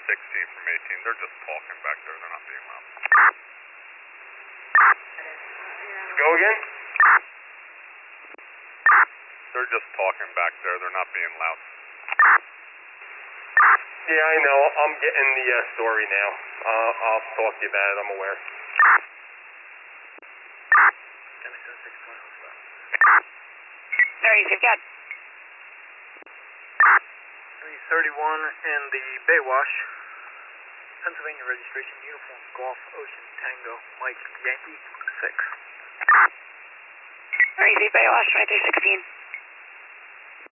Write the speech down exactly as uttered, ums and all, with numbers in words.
sixteen from eighteen. They're just talking back there. They're not being loud. Go again? They're just talking back there. They're not being loud. Yeah, I know. I'm getting the uh, story now. Uh, I'll talk to you about it. I'm aware. There you go. three thirty-one in the Baywash. Pennsylvania registration, uniform, Golf, Ocean, Tango, Mike, Yankee, six. There you go, Baywash, twenty-three sixteen.